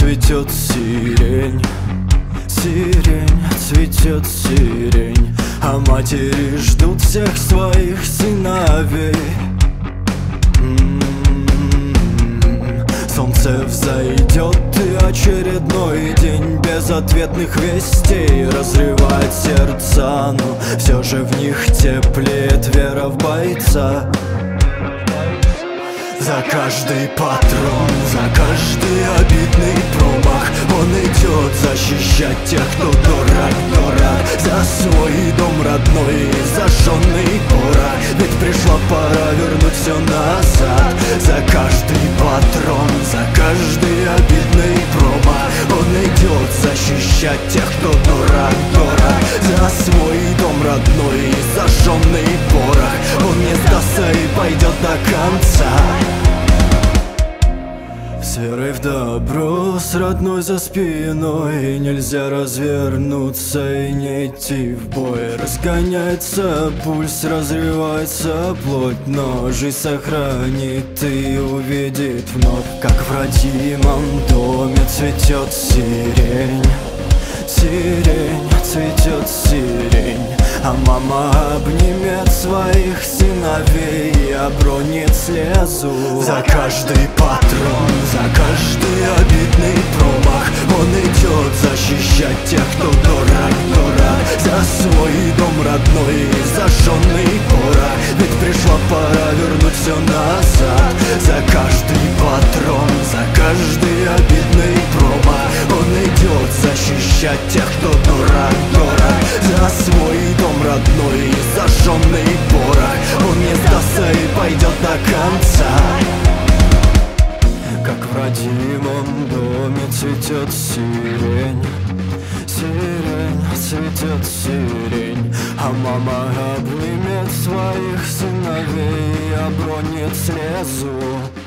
цветет сирень, сирень, цветет сирень, а матери ждут всех своих сыновей. Солнце взойдет, и очередной день безответных вестей разрывает сердца, но все же в них теплеет вера в бойца. За каждый патрон, за каждый обидный промах он идет защищать тех, кто дорог за свой дом родной, зажженный порох. Ведь пришла пора вернуть все назад. За каждый патрон, за каждый обидный промах он идет защищать тех, кто дорог за свой дом родной, зажженный порох. Он не сдастся и пойдет до конца. С верой в добро, с родной за спиной нельзя развернуться и не идти в бой. Разгоняется пульс, разрывается плоть, но жизнь сохранит и увидит вновь, как в родимом доме цветет сирень, сирень, цветет сирень, а мама обнимет своих сыновей и обронит слезу. За каждый патрон, за каждый обидный промах он идет защищать тех, кто дорог за свой дом родной, зажженный порох. Ведь пришла пора вернуть все назад. За каждый патрон, за каждый обидный промах он идет защищать тех, кто дорог за свой дом родной, зажженный порох. Он не сдастся и пойдет до конца. Как в родимом доме цветет сирень, сирень, цветет сирень, а мама обнимет своих сыновей и обронит слезу.